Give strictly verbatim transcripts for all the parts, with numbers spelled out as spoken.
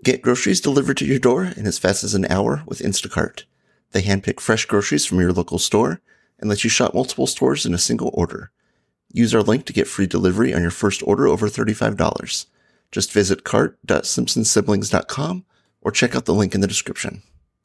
Get groceries delivered to your door in as fast as an hour with Instacart. They handpick fresh groceries from your local store and let you shop multiple stores in a single order. Use our link to get free delivery on your first order over thirty-five dollars. Just visit cart dot simpson siblings dot com or check out the link in the description.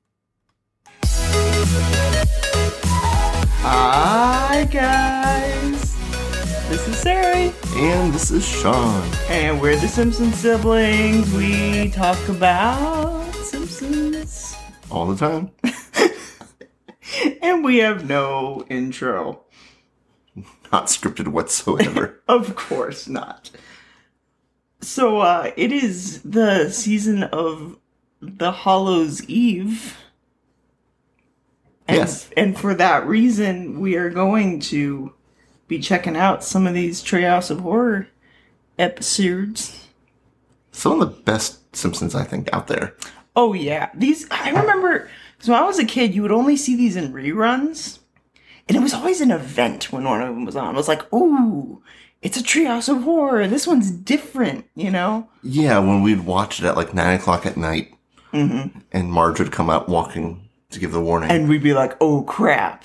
Hi guys, this is Sari. And this is Sean. And we're the Simpson siblings. We talk about Simpsons all the time. And we have no intro. Not scripted whatsoever. Of course not. So uh, it is the season of the Hallows' Eve. And, yes. And for that reason, we are going to be checking out some of these Treehouse of Horror episodes. Some of the best Simpsons, I think, out there. Oh, yeah. These, I remember, so when I was a kid, you would only see these in reruns. And it was always an event when one of them was on. It was like, ooh, it's a Treehouse of Horror. This one's different, you know? Yeah, when we'd watch it at like nine o'clock at night. Mm-hmm. And Marge would come out walking to give the warning. And we'd be like, oh, crap.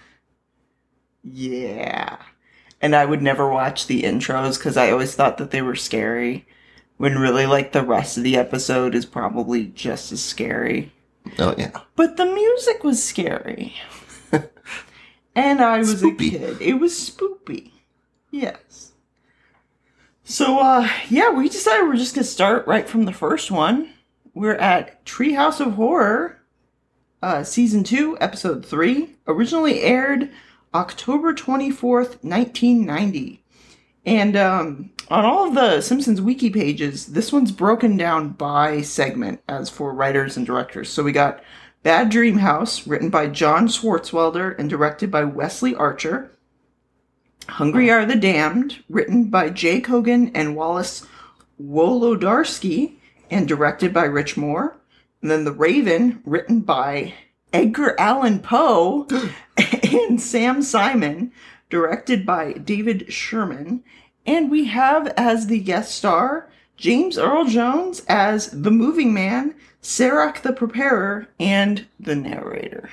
Yeah. And I would never watch the intros because I always thought that they were scary. When really, like, the rest of the episode is probably just as scary. Oh, yeah. But the music was scary. And I was Spoopy. a kid. It was spoopy. Yes. So, uh, yeah, we decided we're just going to start right from the first one. We're at Treehouse of Horror. Uh, season two, episode three, originally aired October twenty-fourth, nineteen ninety. And um, on all of the Simpsons wiki pages, this one's broken down by segment as for writers and directors. So we got Bad Dream House, written by John Swartzwelder and directed by Wesley Archer. Hungry Are the Damned, written by Jay Kogan and Wallace Wolodarski and directed by Rich Moore. And then The Raven, written by Edgar Allan Poe and Sam Simon, directed by David Sherman. And we have as the guest star, James Earl Jones as the Moving Man, Serac the Preparer, and the narrator.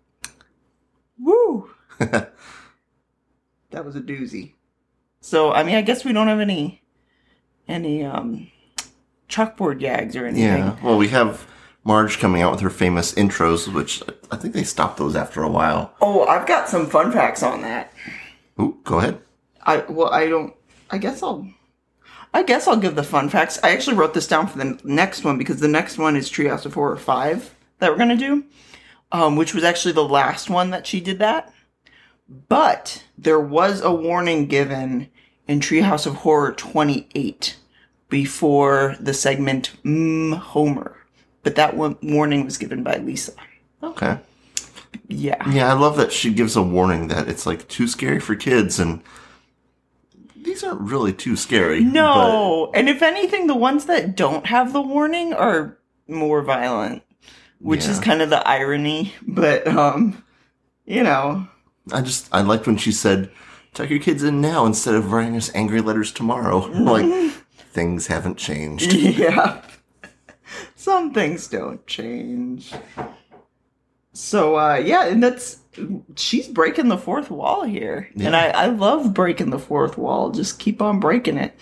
Woo! That was a doozy. So, I mean, I guess we don't have any, any, um, chalkboard gags or anything. Yeah, well, we have Marge coming out with her famous intros, which I think they stopped those after a while. Oh, I've got some fun facts on that. Ooh, go ahead. I well, I don't. I guess I'll. I guess I'll give the fun facts. I actually wrote this down for the next one because the next one is Treehouse of Horror five that we're gonna do, um, which was actually the last one that she did that. But there was a warning given in Treehouse of Horror twenty-eight before the segment mm, Homer. But that one warning was given by Lisa. Okay. Yeah. Yeah, I love that she gives a warning that it's like too scary for kids, and these aren't really too scary. No. But and if anything, the ones that don't have the warning are more violent, which yeah. is kind of the irony. But, um, you know. I just, I liked when she said, tuck your kids in now instead of writing us angry letters tomorrow. Like, things haven't changed. Yeah. Some things don't change. So, uh, yeah, and that's, she's breaking the fourth wall here. Yeah. And I, I love breaking the fourth wall. Just keep on breaking it.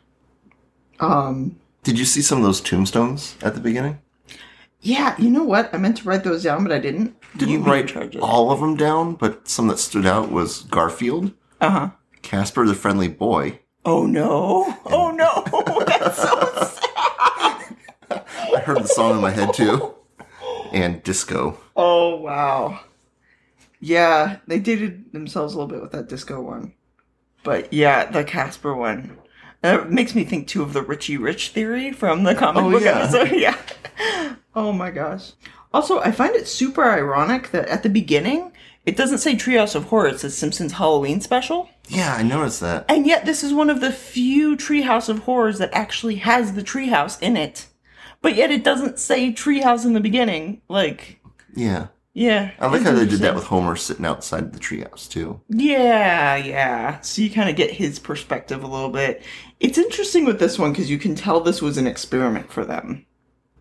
Um, Did you see some of those tombstones at the beginning? Yeah, you know what? I meant to write those down, but I didn't. Didn't you write all of them down, but some that stood out was Garfield. Uh-huh. Casper the Friendly Boy. Oh, no. Oh, no. That's so sad. I heard the song in my head, too. And Disco. Oh, wow. Yeah, they dated themselves a little bit with that Disco one. But, yeah, the Casper one. That makes me think, too, of the Richie Rich theory from the comic oh, book yeah. episode. Yeah. Oh, my gosh. Also, I find it super ironic that at the beginning, it doesn't say Treehouse of Horror. It says Simpsons Halloween Special. Yeah, I noticed that. And yet, this is one of the few Treehouse of Horrors that actually has the treehouse in it. But yet it doesn't say treehouse in the beginning. Like, yeah. Yeah. I like how they did that with Homer sitting outside the treehouse, too. Yeah, yeah. So you kind of get his perspective a little bit. It's interesting with this one because you can tell this was an experiment for them.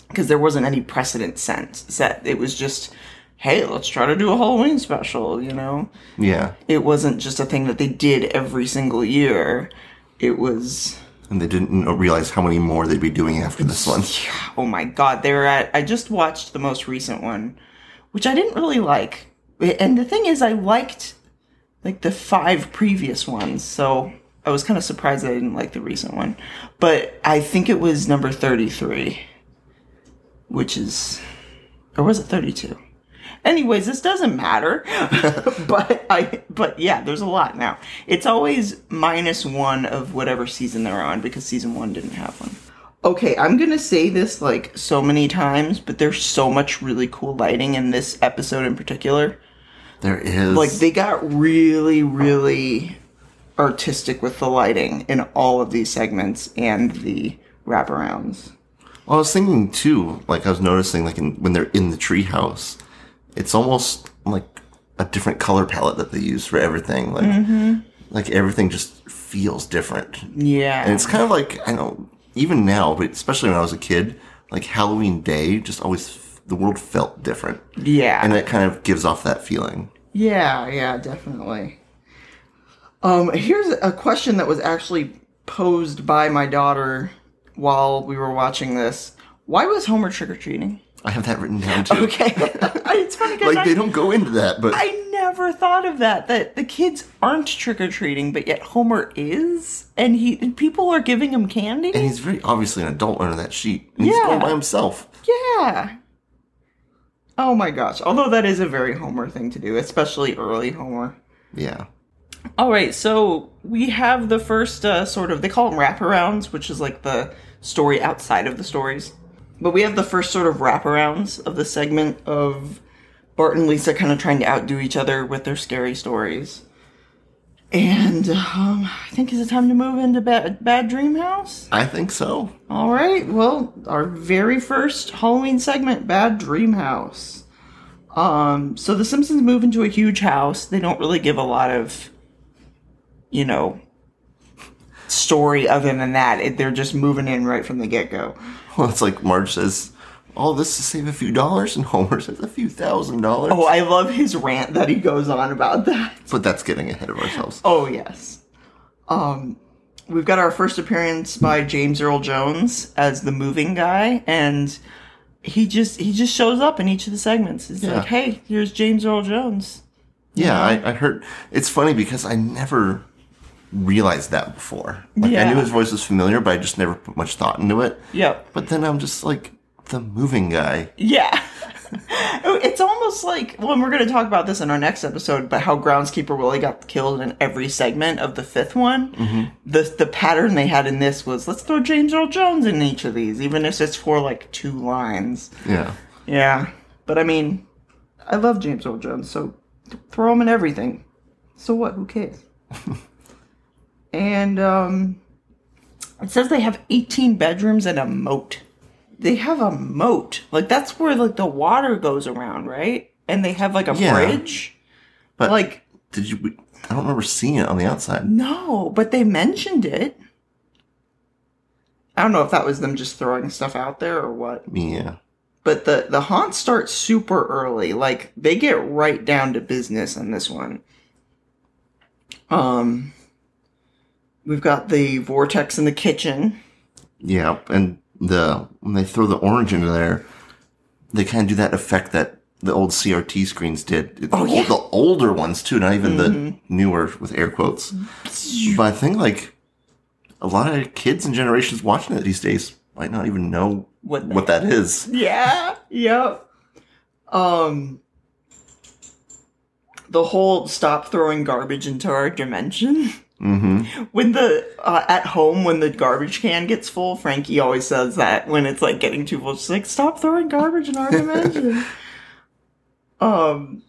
because there wasn't any precedent set. set. It was just, hey, let's try to do a Halloween special, you know? Yeah. It wasn't just a thing that they did every single year. It was... And they didn't realize how many more they'd be doing after this one. Yeah, oh my god, they were at... I just watched the most recent one, which I didn't really like. And the thing is, I liked, like, the five previous ones, so I was kind of surprised I didn't like the recent one. But I think it was number thirty-three, which is... Or was it thirty-two? Anyways, this doesn't matter. but I but yeah, there's a lot now. It's always minus one of whatever season they're on because season one didn't have one. Okay, I'm gonna say this like so many times, but there's so much really cool lighting in this episode in particular. There is. Like they got really, really artistic with the lighting in all of these segments and the wraparounds. Well, I was thinking too, like I was noticing like in, when they're in the treehouse, it's almost like a different color palette that they use for everything. Like, mm-hmm. like everything just feels different. Yeah. And it's kind of like, I know, even now, but especially when I was a kid, like Halloween Day just always, the world felt different. Yeah. And it kind of gives off that feeling. Yeah, yeah, definitely. Um, here's a question that was actually posed by my daughter while we were watching this. Why was Homer trick-or-treating? I have that written down too. Okay. It's funny because like I, they don't go into that, but I never thought of that. That the kids aren't trick or treating, but yet Homer is, and he and people are giving him candy. And he's very obviously an adult under that sheet. And he's Yeah. going by himself. Yeah. Oh my gosh! Although that is a very Homer thing to do, especially early Homer. Yeah. All right, so we have the first uh, sort of, they call them wraparounds, which is like the story outside of the stories. But we have the first sort of wraparounds of the segment of Bart and Lisa kind of trying to outdo each other with their scary stories. And um, I think is it time to move into Bad, Bad Dream House? I think so. All right, well, our very first Halloween segment, Bad Dream House. Um, so the Simpsons move into a huge house. They don't really give a lot of, you know, story other than that. It, they're just moving in right from the get-go. Well, it's like Marge says, all this to save a few dollars, and Homer says a few thousand dollars. Oh, I love his rant that he goes on about that. But that's getting ahead of ourselves. Oh, yes. Um, we've got our first appearance by James Earl Jones as the moving guy, and he just he just shows up in each of the segments. It's Yeah. like, hey, here's James Earl Jones. Yeah, I, I heard. It's funny because I never realized that before. Like, Yeah. I knew his voice was familiar, but I just never put much thought into it. Yep. But then I'm just like, the moving guy. Yeah. It's almost like, well, and we're going to talk about this in our next episode, but how Groundskeeper Willie got killed in every segment of the fifth one. Mm-hmm. The the pattern they had in this was, let's throw James Earl Jones in each of these, even if it's for like two lines. Yeah. Yeah. But I mean, I love James Earl Jones, so th- throw him in everything. So what? Who cares? And um, it says they have eighteen bedrooms and a moat. They have a moat. Like, that's where, like, the water goes around, right? And they have, like, a Yeah. bridge. But Like, did you? I don't remember seeing it on the outside. no, but they mentioned it. I don't know if that was them just throwing stuff out there or what. Yeah. But the, the haunts start super early. Like, they get right down to business on this one. Um, we've got the vortex in the kitchen. Yeah, and the when they throw the orange into there, they kind of do that effect that the old C R T screens did. It's Oh, yeah. the older ones too, not even the newer with air quotes. But I think like a lot of kids and generations watching it these days might not even know What what, the- that is. Yeah, yep. Um, the whole stop throwing garbage into our dimension. Mm-hmm. When the, uh, at home, when the garbage can gets full, Frankie always says that when it's like getting too full. She's like, stop throwing garbage in our dimension. um,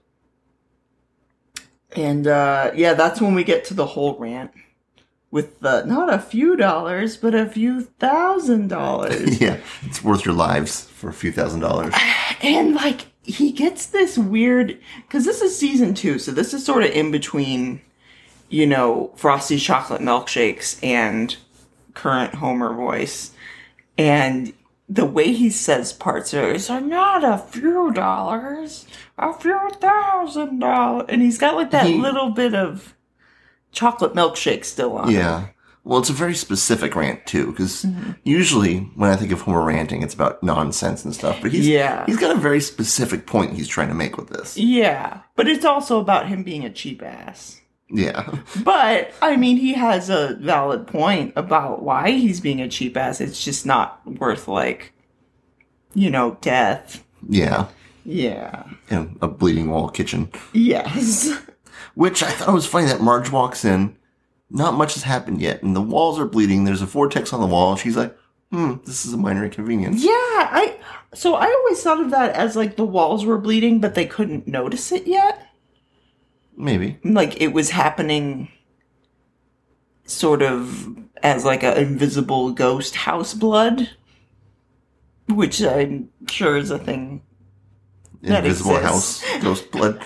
and, uh, yeah, that's when we get to the whole rant. With the, not a few dollars, but a few thousand dollars. Yeah, it's worth your lives for a few thousand dollars. And, like, he gets this weird... Because this is season two, so this is sort of in between, you know, Frosty's Chocolate Milkshakes and current Homer voice. And the way he says parts of it is like, not a few dollars, a few thousand dollars. And he's got like that He- little bit of chocolate milkshake still on. Yeah. Well, it's a very specific rant, too, because Mm-hmm. usually when I think of Homer ranting, it's about nonsense and stuff. But he's, Yeah. he's got a very specific point he's trying to make with this. Yeah. But it's also about him being a cheap ass. Yeah. But, I mean, he has a valid point about why he's being a cheap ass. It's just not worth, like, you know, death. Yeah. Yeah. And a bleeding wall kitchen. Yes. Which I thought was funny that Marge walks in. Not much has happened yet, and the walls are bleeding. There's a vortex on the wall. She's like, hmm, this is a minor inconvenience. Yeah, I so I always thought of that as like the walls were bleeding, but they couldn't notice it yet. Maybe. Like it was happening sort of as like an invisible ghost house blood, which I'm sure is a thing. That Invisible exists. house, ghost blood.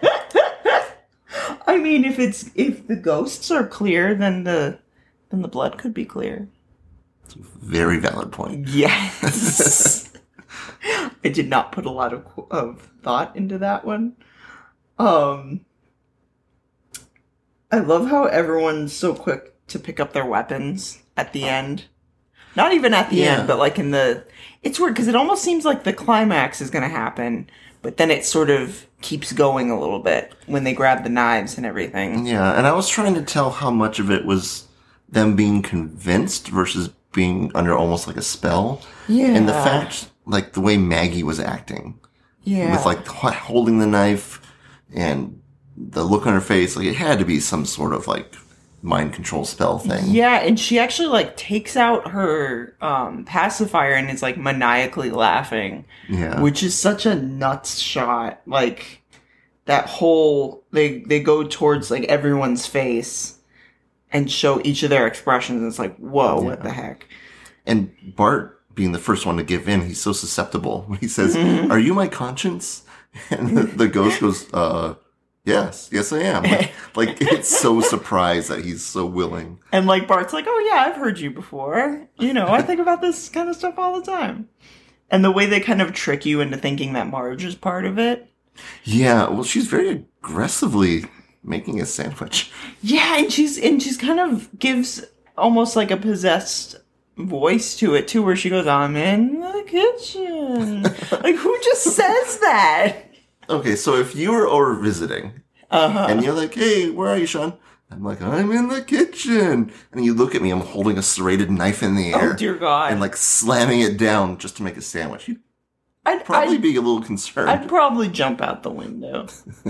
I mean, if it's if the ghosts are clear, then the then the blood could be clear. Very valid point. Yes. I did not put a lot of of thought into that one. Um I love how everyone's so quick to pick up their weapons at the end. Not even at the Yeah. end, but like in the it's weird because it almost seems like the climax is going to happen, but then it sort of keeps going a little bit when they grab the knives and everything. Yeah, and I was trying to tell how much of it was them being convinced versus being under almost like a spell. Yeah. And the fact, like, the way Maggie was acting. Yeah. With, like, h- holding the knife and the look on her face. Like, it had to be some sort of, like, mind control spell thing. Yeah, and she actually like takes out her um, pacifier and is like maniacally laughing, Yeah. which is such a nuts shot. Like that whole they they go towards like everyone's face and show each of their expressions. It's like whoa, what Yeah. the heck? And Bart, being the first one to give in, he's so susceptible. When he says, Mm-hmm. "Are you my conscience?" And the, the ghost goes, uh... Yes, yes I am. Like, like, it's so surprised that he's so willing. And like Bart's like, oh yeah, I've heard you before. You know, I think about this kind of stuff all the time. And the way they kind of trick you into thinking that Marge is part of it. Yeah, well, she's very aggressively making a sandwich. Yeah, and she's and she's kind of gives almost like a possessed voice to it too, where she goes, "I'm in the kitchen." Like, who just says that? Okay, so if you were over visiting, Uh-huh. and you're like, "Hey, where are you, Sean?" I'm like, "I'm in the kitchen," and you look at me, I'm holding a serrated knife in the air, Oh dear God! and like slamming it down just to make a sandwich. You'd I'd probably I'd, be a little concerned. I'd probably jump out the window.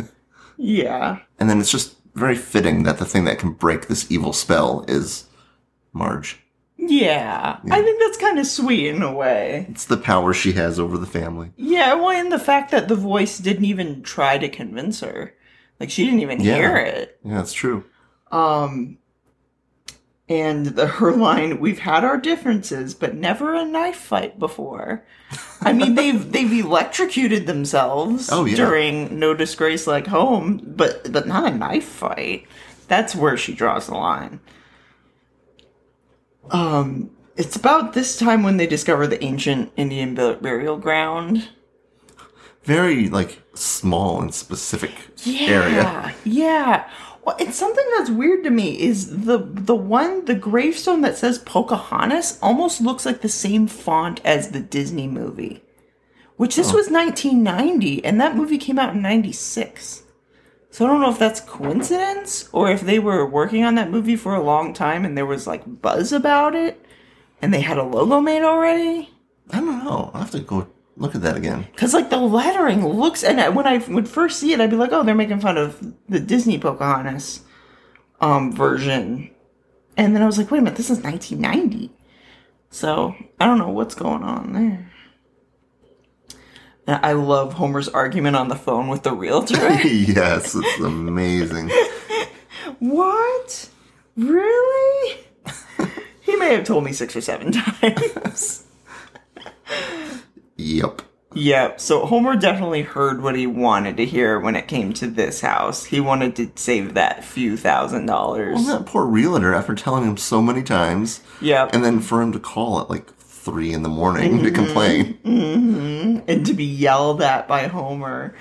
Yeah. And then it's just very fitting that the thing that can break this evil spell is Marge. Yeah, Yeah. I think that's kind of sweet in a way. It's the power she has over the family. Yeah, well, and the fact that the voice didn't even try to convince her. Like, she didn't even Yeah. hear it. Yeah, that's true. Um, and the, her line, "We've had our differences, but never a knife fight before." I mean, they've they've electrocuted themselves Oh, yeah. during No Disgrace Like Home, but but not a knife fight. That's where she draws the line. Um, it's about this time when they discover the ancient Indian bur- burial ground. Very, like, small and specific Yeah, area. yeah. Well, it's something that's weird to me is the the one the gravestone that says Pocahontas almost looks like the same font as the Disney movie, which this Oh. was nineteen ninety and that movie came out in ninety-six. So I don't know if that's coincidence or if they were working on that movie for a long time and there was like buzz about it and they had a logo made already. I don't know. I'll have to go look at that again. Because, like, the lettering looks... And I- when I would first see it, I'd be like, oh, they're making fun of the Disney Pocahontas um, version. And then I was like, wait a minute, this is nineteen ninety. So, I don't know what's going on there. And I love Homer's argument on the phone with the realtor. Yes, it's amazing. What? Really? He may have told me six or seven times. Yep. Yep, so Homer definitely heard what he wanted to hear when it came to this house. He wanted to save that few thousand dollars. Well, that poor realtor, after telling him so many times, Yep. and then for him to call at like three in the morning mm-hmm. to complain. Mm-hmm. And to be yelled at by Homer.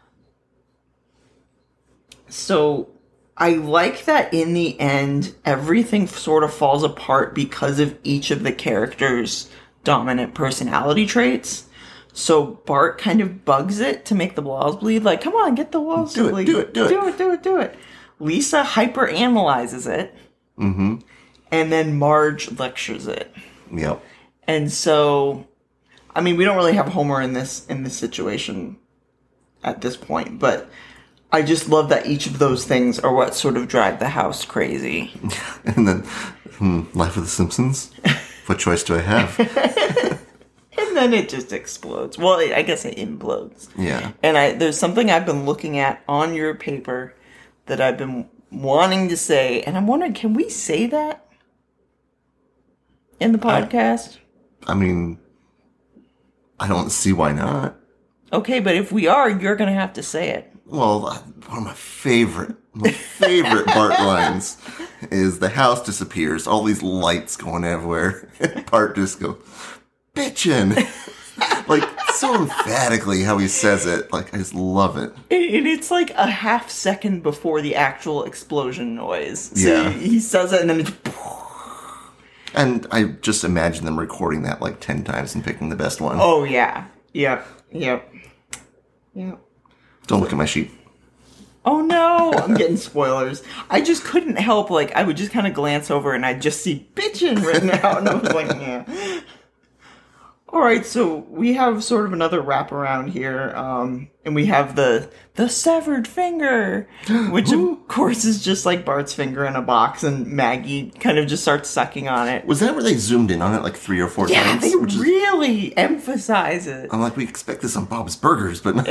So I like that in the end, everything sort of falls apart because of each of the characters' dominant personality traits. So Bart kind of bugs it to make the walls bleed. Like, come on, get the walls do to it, bleed. Do it, do it, do it. Do it, do it, Lisa hyper-analyzes it. Mm-hmm. And then Marge lectures it. Yep. And so, I mean, we don't really have Homer in this in this situation at this point, but I just love that each of those things are what sort of drive the house crazy. And then, hmm, Life of the Simpsons? What choice do I have? And then it just explodes. Well, I guess it implodes. Yeah. And I there's something I've been looking at on your paper that I've been wanting to say, and I'm wondering, can we say that in the podcast? I, I mean, I don't see why not. Okay, but if we are, you're going to have to say it. Well, one of my favorite, my favorite Bart lines is the house disappears, all these lights going everywhere, and Bart just goes, bitchin'. Like, so emphatically how he says it. Like, I just love it. And it's like a half second before the actual explosion noise. So yeah. he, he says it and then it's... And I just imagine them recording that like ten times and picking the best one. Oh, yeah. Yep. Yep. Yep. Don't look at my sheet. Oh, no. I'm getting spoilers. I just couldn't help, like, I would just kind of glance over and I'd just see bitchin' written out. And I was like, yeah. All right, so we have sort of another wraparound here, um, and we have the the severed finger, which of course is just like Bart's finger in a box, and Maggie kind of just starts sucking on it. Was that where they zoomed in on it like three or four yeah, times? Yeah, they which really is... emphasize it. I'm like, we expect this on Bob's Burgers, but...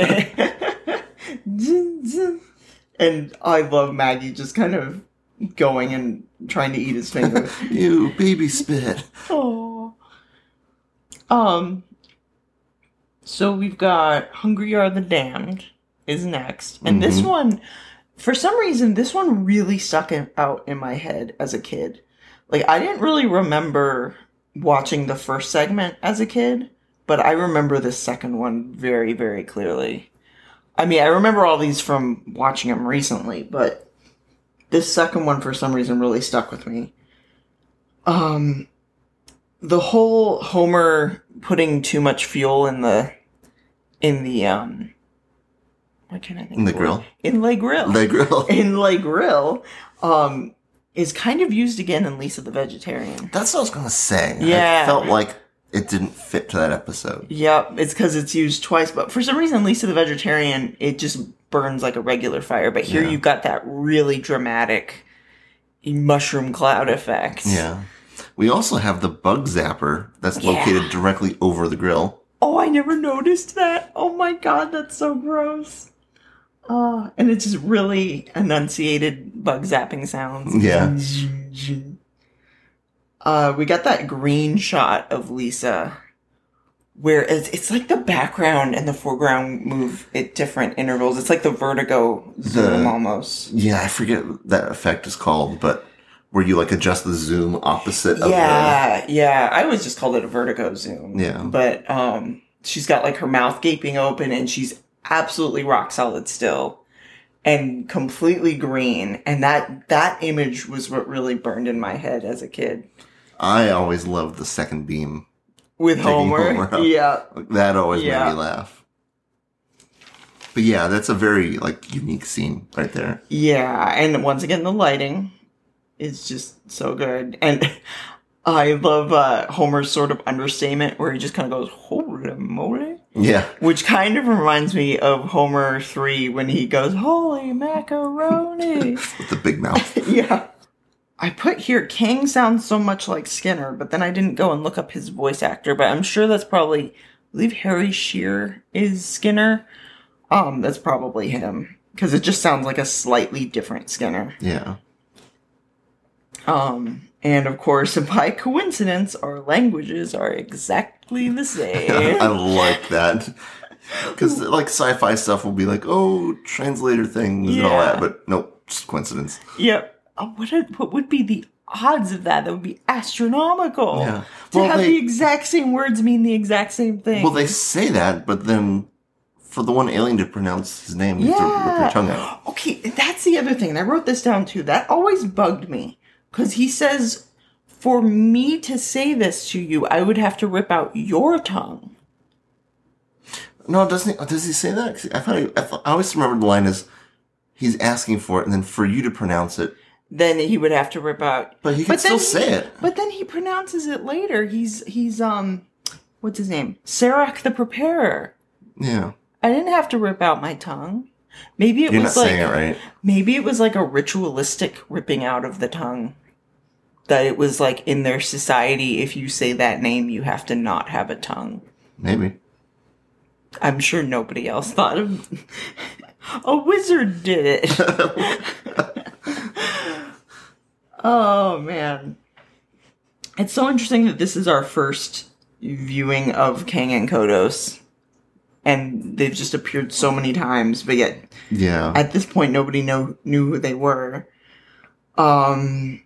And I love Maggie just kind of going and trying to eat his finger. Ew, baby spit. Oh. Um, so we've got Hungry Are the Damned is next. And mm-hmm. this one, for some reason, this one really stuck in, out in my head as a kid. Like, I didn't really remember watching the first segment as a kid, but I remember the second one very, very clearly. I mean, I remember all these from watching them recently, but this second one, for some reason, really stuck with me. Um... The whole Homer putting too much fuel in the, in the, um, what can I think? In the grill? In Le Grill. Le Grill. In Le Grill, um, is kind of used again in Lisa the Vegetarian. That's what I was going to say. Yeah. I felt like it didn't fit to that episode. Yep, it's because it's used twice, but for some reason, Lisa the Vegetarian, it just burns like a regular fire, but here yeah. you've got that really dramatic mushroom cloud effect. Yeah. We also have the bug zapper that's yeah. located directly over the grill. Oh, I never noticed that. Oh my god, that's so gross. Uh, and it's just really enunciated bug zapping sounds. Yeah. Uh, we got that green shot of Lisa where it's, it's like the background and the foreground move at different intervals. It's like the vertigo zoom the, almost. Yeah, I forget what that effect is called, but... Where you, like, adjust the zoom opposite of Yeah, the... yeah. I always just called it a vertigo zoom. Yeah. But um, she's got, like, her mouth gaping open, and she's absolutely rock solid still. And completely green. And that, that image was what really burned in my head as a kid. I always loved the second beam. With Homer? Homer yeah. That always yeah. made me laugh. But yeah, that's a very, like, unique scene right there. Yeah, and once again, the lighting... It's just so good. And I love uh, Homer's sort of understatement where he just kind of goes, holy moly. Yeah. Which kind of reminds me of Homer three when he goes, holy macaroni. With the big mouth. Yeah. I put here, King sounds so much like Skinner, but then I didn't go and look up his voice actor. But I'm sure that's probably, I believe Harry Shearer is Skinner. Um, That's probably him. Because it just sounds like a slightly different Skinner. Yeah. Um, and of course, by coincidence, our languages are exactly the same. I like that. Because, like, sci-fi stuff will be like, oh, translator things yeah. and all that, but nope, just coincidence. Yep. Oh, what, a, what would be the odds of that. That would be astronomical. Yeah. To Well, have they- the exact same words mean the exact same thing. Well, they say that, but then for the one alien to pronounce his name, you have to rip your tongue out. Okay, that's the other thing. And I wrote this down too. That always bugged me. Because he says, for me to say this to you, I would have to rip out your tongue. No, doesn't he, does he say that? 'Cause I thought, he, I thought I always remembered the line is he's asking for it, and then for you to pronounce it. Then he would have to rip out. But he can then still say he- it. But then he pronounces it later. He's he's um, what's his name? Serac the Preparer. Yeah. I didn't have to rip out my tongue. Maybe it You're was not like saying it right. maybe it was like a ritualistic ripping out of the tongue. That it was like in their society, if you say that name, you have to not have a tongue. Maybe. I'm sure nobody else thought of. A wizard did it. Oh man, it's so interesting that this is our first viewing of Kang and Kodos, and they've just appeared so many times, but yet Yeah. at this point nobody know knew who they were. Um.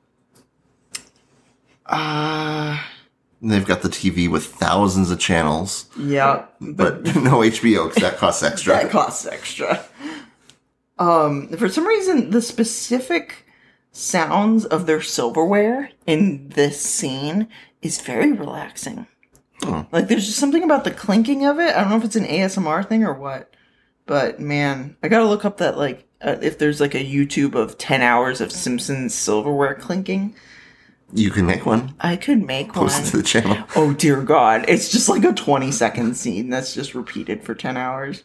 Uh. And they've got the T V with thousands of channels, Yeah, but no H B O because that costs extra. that costs extra. Um, for some reason, the specific sounds of their silverware in this scene is very relaxing. Oh. Like, there's just something about the clinking of it. I don't know if it's an A S M R thing or what, but man, I gotta look up that, like, uh, if there's like a YouTube of ten hours of Simpsons silverware clinking. You can make one. I could make Post one. it to the channel. Oh dear God. It's just like a twenty second scene that's just repeated for ten hours.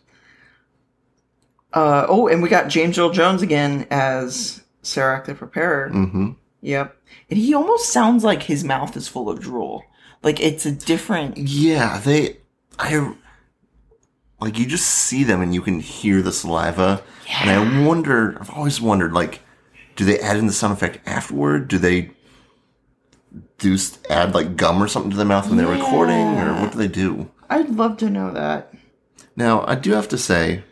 Uh, oh, and we got James Earl Jones again as Serac the Preparer. Mm-hmm. Yep. And he almost sounds like his mouth is full of drool. Like it's a different. Yeah, they, I, like you just see them and you can hear the saliva. Yeah. And I wonder, I've always wondered, like, do they add in the sound effect afterward? Do they do s- add like gum or something to their mouth when they're Yeah. recording, or what do they do? I'd love to know that. Now, I do have to say,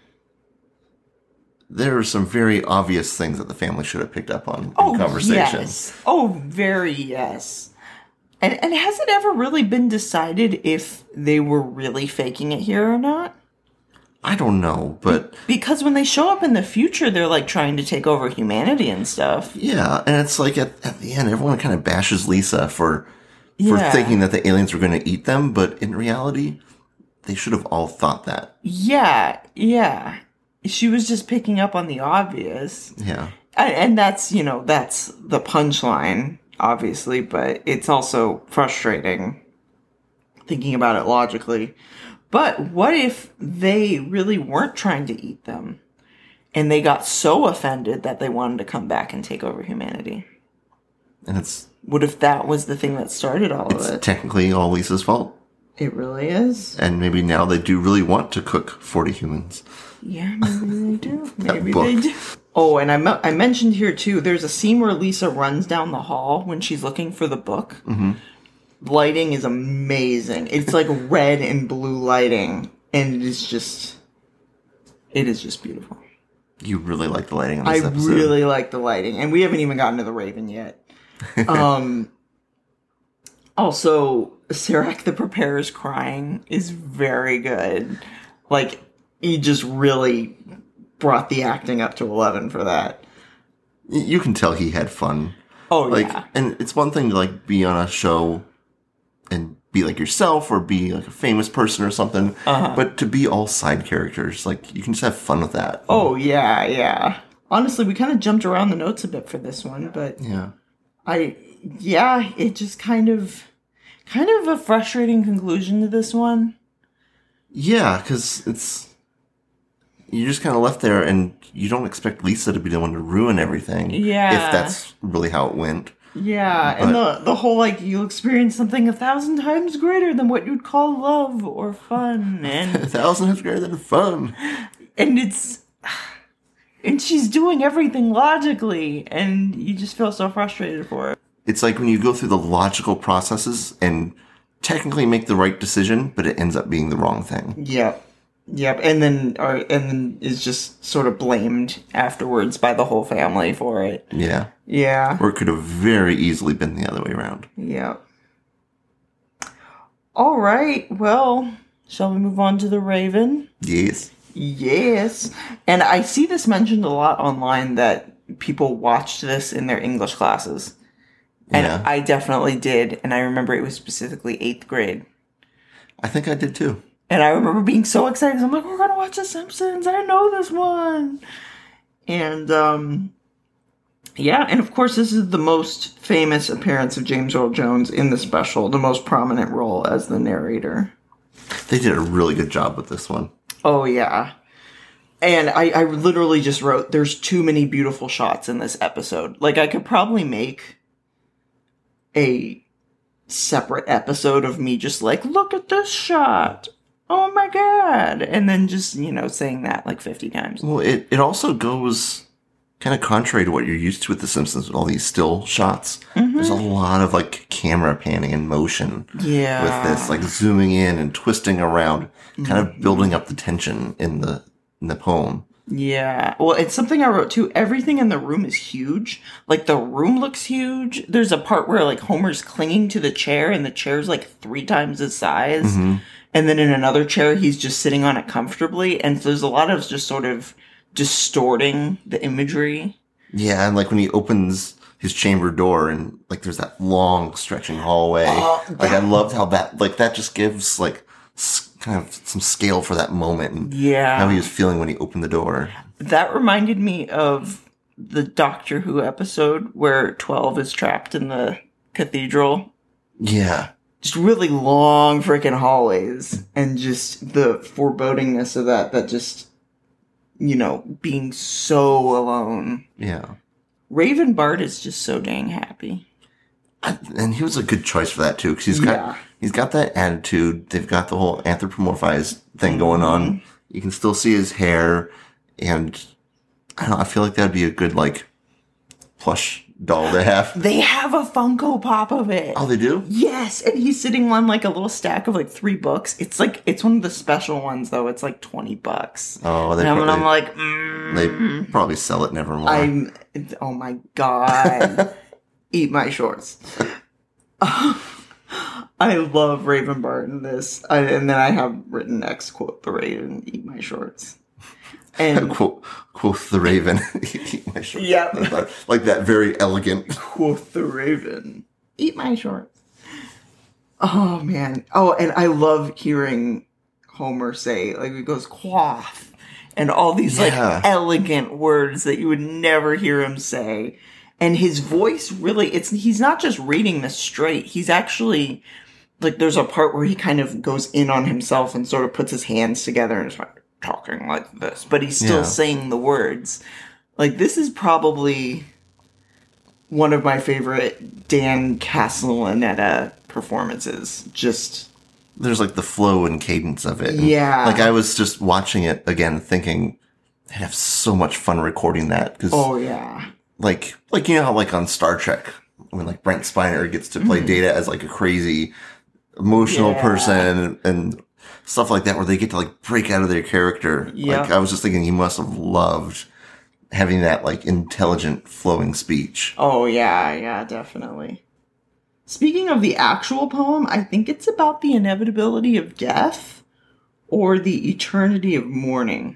there are some very obvious things that the family should have picked up on in Oh, conversation. yes. Oh, very yes. And and has it ever really been decided if they were really faking it here or not? I don't know, but Because when they show up in the future, they're like trying to take over humanity and stuff. yeah, and it's like at, at the end, everyone kind of bashes Lisa for for Yeah. thinking that the aliens were going to eat them, but in reality, they should have all thought that. Yeah, yeah. She was just picking up on the obvious. Yeah. And, and that's, you know, that's the punchline, obviously, but it's also frustrating thinking about it logically. But what if they really weren't trying to eat them and they got so offended that they wanted to come back and take over humanity? And it's What if that was the thing that started all it's of it? technically all Lisa's fault. It really is. And maybe now they do really want to cook forty humans. Yeah, maybe they do. That Maybe book. they do. Oh, and I, me- I mentioned here too, there's a scene where Lisa runs down the hall when she's looking for the book. Mm-hmm. Lighting is amazing. It's like red and blue lighting, and it is just, it is just beautiful. You really like the lighting on I this episode. really like the lighting, and we haven't even gotten to the Raven yet. Um, also, Serac the Preparer's crying is very good. Like, he just really brought the acting up to eleven for that. You can tell he had fun. Oh, Like, yeah. and it's one thing to like be on a show and be like yourself or be like a famous person or something, Uh-huh. but to be all side characters, like you can just have fun with that. Oh, yeah, yeah. Honestly, we kind of jumped around the notes a bit for this one, but Yeah. I, yeah, it just kind of, kind of a frustrating conclusion to this one. Yeah, because it's, you're just kind of left there and you don't expect Lisa to be the one to ruin everything. Yeah. If that's really how it went. Yeah, and the the whole, like, you'll experience something a thousand times greater than what you'd call love or fun, A and thousand times greater than fun. and it's, and she's doing everything logically, and you just feel so frustrated for it. It's like when you go through the logical processes and technically make the right decision, but it ends up being the wrong thing. Yep, Yep, and then or, and then is just sort of blamed afterwards by the whole family for it. Yeah. Yeah. Or it could have very easily been the other way around. Yep. All right. Well, shall we move on to the Raven? Yes. Yes. And I see this mentioned a lot online that people watched this in their English classes. And Yeah. I definitely did. And I remember it was specifically eighth grade. I think I did too. And I remember being so excited. 'Cause I'm like, we're going to watch The Simpsons. I know this one. And, um, yeah. And of course, this is the most famous appearance of James Earl Jones in the special, the most prominent role as the narrator. They did a really good job with this one. Oh, yeah. And I, I literally just wrote, there's too many beautiful shots in this episode. Like, I could probably make a separate episode of me just like, look at this shot. Oh my God. And then just, you know, saying that like fifty times. Well, it, it also goes kind of contrary to what you're used to with The Simpsons with all these still shots. Mm-hmm. There's a lot of like camera panning and motion Yeah. with this, like zooming in and twisting around, kind Mm-hmm. of building up the tension in the in the poem. Yeah. Well, it's something I wrote too. Everything in the room is huge. Like the room looks huge. There's a part where like Homer's clinging to the chair and the chair's like three times his size. Mm-hmm. And then in another chair, he's just sitting on it comfortably. And so there's a lot of just sort of distorting the imagery. Yeah, and like when he opens his chamber door and like there's that long stretching hallway. Oh, like I that- loved how that like that just gives like s- kind of some scale for that moment and Yeah. how he was feeling when he opened the door. That reminded me of the Doctor Who episode where twelve is trapped in the cathedral. Yeah. Just really long freaking hallways and just the forebodingness of that, that just, you know, being so alone. Yeah. Raven Bart is just so dang happy. I, and he was a good choice for that too, because he's got Yeah. he's got that attitude. They've got the whole anthropomorphized thing going on. Mm-hmm. You can still see his hair, and I don't know. I feel like that'd be a good like plush doll to have. They have a Funko Pop of it. Oh, they do? Yes, and he's sitting on like a little stack of like three books. It's like, it's one of the special ones though. It's like twenty bucks. Oh, they and I'm, probably, I'm like, mm, they probably sell it nevermore. I'm, oh my God. Eat my shorts. I love Raven Bart in this. I, and then I have written X quote the Raven, eat my shorts. And quote, quoth the raven. Eat my shorts. Yeah. Like, like that very elegant. quoth the Raven, eat my shorts. Oh man. Oh, and I love hearing Homer say, like, he goes quaff and all these Yeah. like elegant words that you would never hear him say. And his voice really, it's, he's not just reading this straight. He's actually, like, there's a part where he kind of goes in on himself and sort of puts his hands together and is like talking like this, but he's still Yeah. saying the words. Like, this is probably one of my favorite Dan Castellaneta performances. Just, There's like the flow and cadence of it. And, Yeah. Like I was just watching it again, thinking, I'd have so much fun recording that. Cause oh yeah. like, like, you know how like on Star Trek, when like Brent Spiner gets to play Data as like a crazy emotional Yeah. person and, and stuff like that, where they get to like break out of their character. Yeah. Like I was just thinking he must have loved having that like intelligent flowing speech. Oh yeah, yeah, definitely. Speaking of the actual poem, I think it's about the inevitability of death or the eternity of mourning.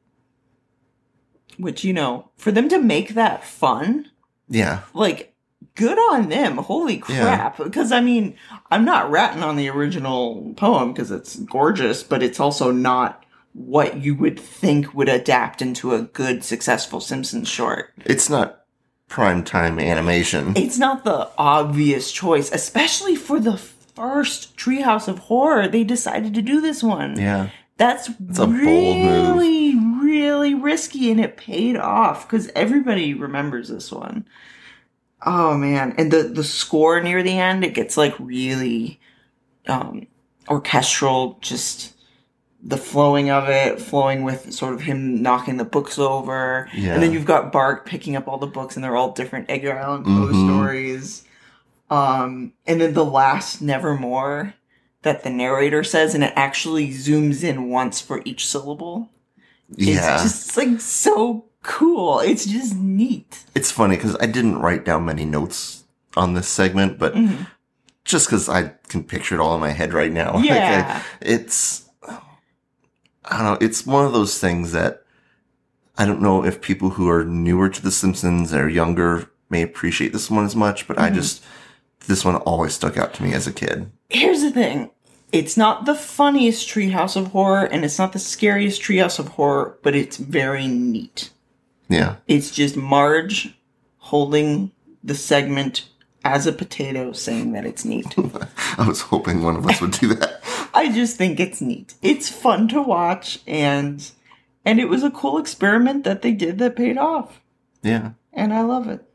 Which, you know, for them to make that fun, Yeah. like, good on them. Holy crap. Because, I mean, I'm not ratting on the original poem because it's gorgeous, but it's also not what you would think would adapt into a good, successful Simpsons short. It's not primetime animation. It's not the obvious choice, especially for the first Treehouse of Horror. They decided to do this one. Yeah. That's a bold move. really, really risky, and it paid off because everybody remembers this one. Oh man, and the the score near the end, it gets like really um, orchestral. Just the flowing of it, flowing with sort of him knocking the books over, Yeah. and then you've got Bart picking up all the books, and they're all different Edgar Allan Poe Mhm. stories. Um, and then the last Nevermore. that the narrator says, and it actually zooms in once for each syllable. Yeah. It's just, like, so cool. It's just neat. It's funny because I didn't write down many notes on this segment, but mm-hmm. just because I can picture it all in my head right now. Yeah. Like, I, it's, I don't know, it's one of those things that I don't know if people who are newer to The Simpsons or younger may appreciate this one as much, but mm-hmm. I just, this one always stuck out to me as a kid. Here's the thing. It's not the funniest Treehouse of Horror, and it's not the scariest Treehouse of Horror, but it's very neat. Yeah. It's just Marge holding the segment as a potato saying that it's neat. I was hoping one of us would do that. I just think it's neat. It's fun to watch, and and it was a cool experiment that they did that paid off. Yeah. And I love it.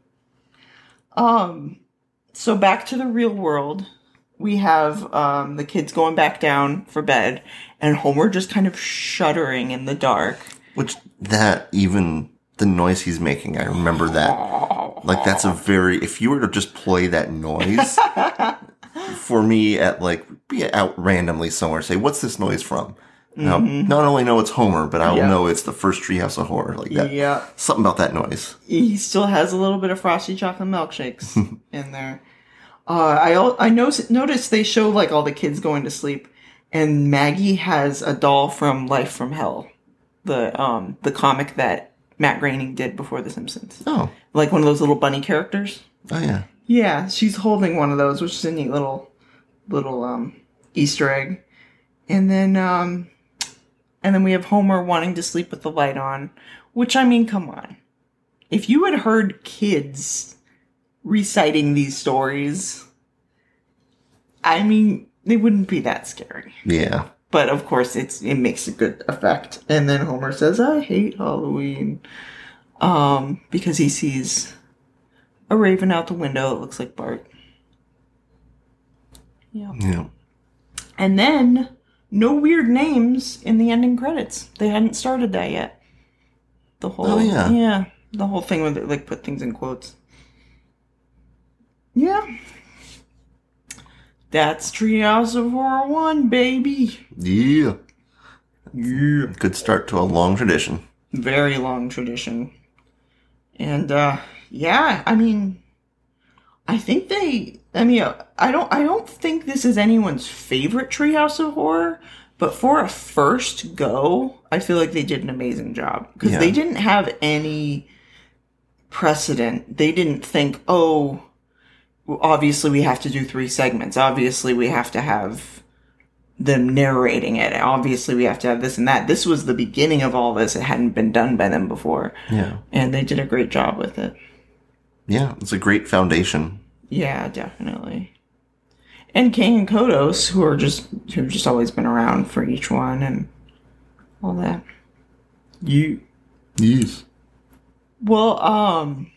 Um, so back to the real world. We have um, the kids going back down for bed, and Homer just kind of shuddering in the dark. Which, that, even the noise he's making, I remember that. Like, that's a very, if you were to just play that noise, for me at, like, be out randomly somewhere, say, what's this noise from? Mm-hmm. Now, not only know it's Homer, but I will yeah. know it's the first Treehouse of Horror. Like that. Yeah. Something about that noise. He still has a little bit of Frosty Chocolate Milkshakes in there. Uh, I I noticed, noticed they show, like, all the kids going to sleep, and Maggie has a doll from Life from Hell, the um the comic that Matt Groening did before The Simpsons. Oh. Like one of those little bunny characters. Oh, yeah. Yeah, she's holding one of those, which is a neat little, little um Easter egg. And then, um, and then we have Homer wanting to sleep with the light on, which, I mean, come on. If you had heard kids reciting these stories, I mean, they wouldn't be that scary. Yeah. But of course, it's it makes a good effect. And then Homer says, "I hate Halloween," um, because he sees a raven out the window that looks like Bart. Yeah. Yeah. And then no weird names in the ending credits. They hadn't started that yet. The whole oh yeah yeah the whole thing where they like put things in quotes. Yeah. That's Treehouse of Horror one, baby. Yeah. Yeah. Good start to a long tradition. Very long tradition. And, uh, yeah, I mean, I think they, I mean, I don't, I don't think this is anyone's favorite Treehouse of Horror, but for a first go, I feel like they did an amazing job. Because yeah. they didn't have any precedent. They didn't think, oh, obviously we have to do three segments. Obviously we have to have them narrating it. Obviously we have to have this and that. This was the beginning of all this. It hadn't been done by them before. Yeah. And they did a great job with it. Yeah, it's a great foundation. Yeah, definitely. And King and Kodos, who are just who've just always been around for each one and all that. You Yes. Well, um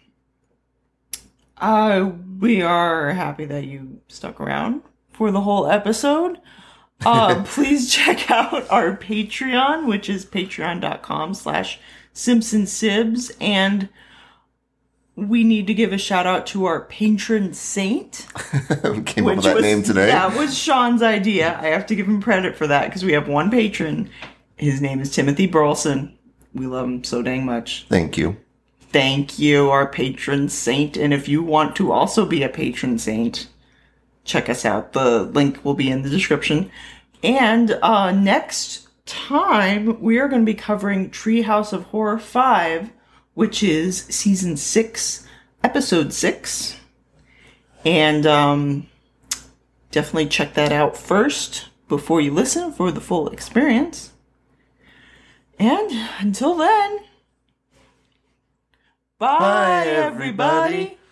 Uh, we are happy that you stuck around for the whole episode. Uh, please check out our Patreon, which is patreon.com slash SimpsonSibs. And we need to give a shout out to our patron saint. We came up with that was, name today. That was Sean's idea. I have to give him credit for that because we have one patron. His name is Timothy Burleson. We love him so dang much. Thank you. Thank you, our patron saint. And if you want to also be a patron saint, check us out. The link will be in the description. And uh, next time, we are going to be covering Treehouse of Horror five, which is season six, episode six. And um, definitely check that out first before you listen for the full experience. And until then... Bye, Bye, everybody. everybody.